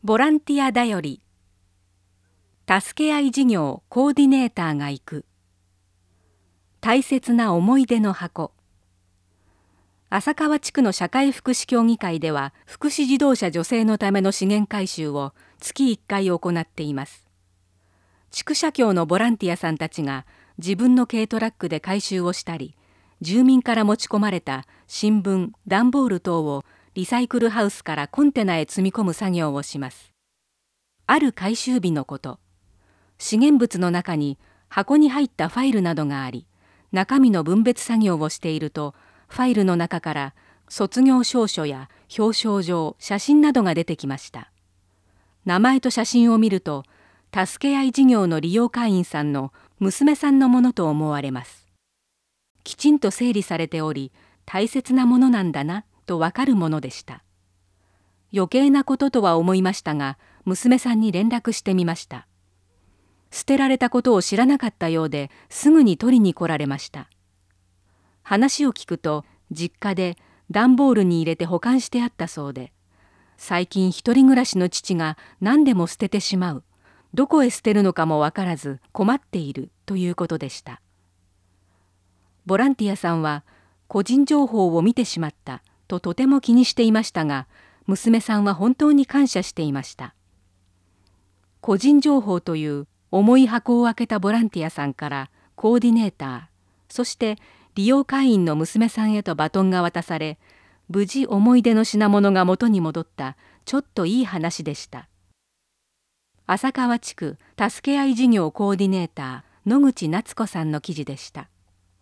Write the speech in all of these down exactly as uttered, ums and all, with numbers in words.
ボランティアだより助け合い事業コーディネーターが行く大切な思い出の箱。浅川地区の社会福祉協議会では福祉自動車女性のための資源回収を月いっかい行っています。地区社協のボランティアさんたちが自分の軽トラックで回収をしたり、住民から持ち込まれた新聞、段ボール等をリサイクルハウスからコンテナへ積み込む作業をします。ある回収日のこと、資源物の中に箱に入ったファイルなどがあり、中身の分別作業をしていると、ファイルの中から卒業証書や表彰状、写真などが出てきました。名前と写真を見ると、助け合い事業の利用会員さんの娘さんのものと思われます。きちんと整理されており、大切なものなんだなとわかるものでした。余計なこととは思いましたが、娘さんに連絡してみました。捨てられたことを知らなかったようですぐに取りに来られました。話を聞くと、実家で段ボールに入れて保管してあったそうで、最近一人暮らしの父が何でも捨ててしまう、どこへ捨てるのかもわからず困っているということでした。ボランティアさんは個人情報を見てしまったととても気にしていましたが、娘さんは本当に感謝していました。個人情報という重い箱を開けたボランティアさんからコーディネーター、そして利用会員の娘さんへとバトンが渡され、無事思い出の品物が元に戻ったちょっといい話でした。浅川地区助け合い事業コーディネーター野口夏子さんの記事でした。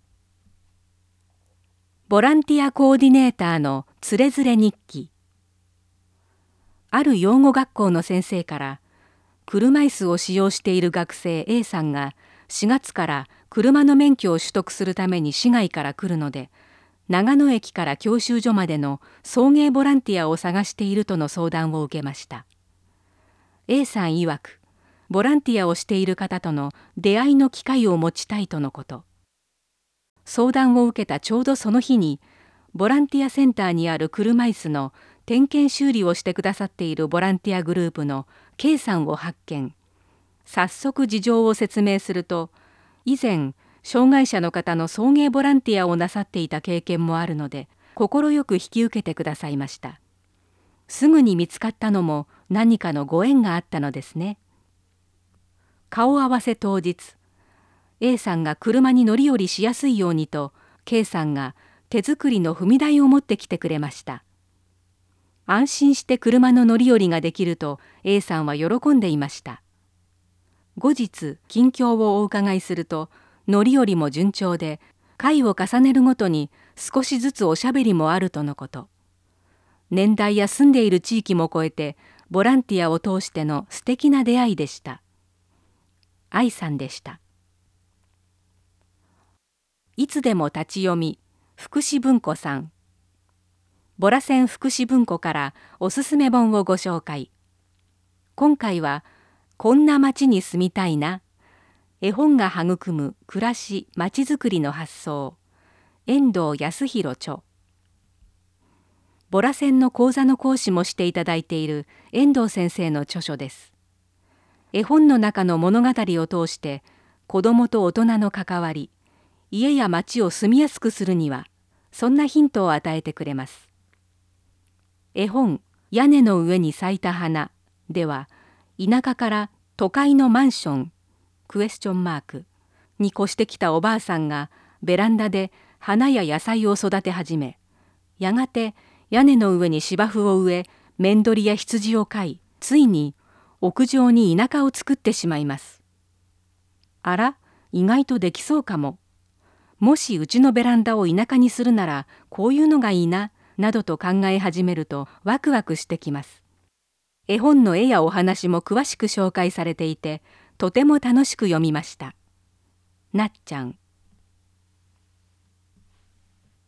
ボランティアコーディネーターのつれづれ日記。ある養護学校の先生から、車椅子を使用している学生 A さんがしがつから車の免許を取得するために市外から来るので、長野駅から教習所までの送迎ボランティアを探しているとの相談を受けました。A さん曰く、ボランティアをしている方との出会いの機会を持ちたいとのこと。相談を受けたちょうどその日に、ボランティアセンターにある車椅子の点検修理をしてくださっているボランティアグループの K さんを発見。早速事情を説明すると、以前障害者の方の送迎ボランティアをなさっていた経験もあるので、快く引き受けてくださいました。すぐに見つかったのも何かのご縁があったのですね。顔合わせ当日、A さんが車に乗り降りしやすいようにと K さんが手作りの踏み台を持ってきてくれました。安心して車の乗り降りができると A さんは喜んでいました。後日近況をお伺いすると、乗り降りも順調で、回を重ねるごとに少しずつおしゃべりもあるとのこと。年代や住んでいる地域も超えてボランティアを通しての素敵な出会いでした。愛さんでした。いつでも立ち読み福祉文庫さん。ボラセン福祉文庫からおすすめ本をご紹介。今回はこんな町に住みたいな。絵本が育む暮らしまちづくりの発想。遠藤康弘著。ボラセンの講座の講師もしていただいている遠藤先生の著書です。絵本の中の物語を通して子どもと大人の関わり、家や町を住みやすくするには、そんなヒントを与えてくれます。絵本屋根の上に咲いた花では、田舎から都会のマンションクエスチョンマークに越してきたおばあさんがベランダで花や野菜を育て始め、やがて屋根の上に芝生を植え、面取りや羊を飼い、ついに屋上に田舎を作ってしまいます。あら、意外とできそうかも。もしうちのベランダを田舎にするならこういうのがいいな、などと考え始めるとワクワクしてきます。絵本の絵やお話も詳しく紹介されていて、とても楽しく読みました。なっちゃん。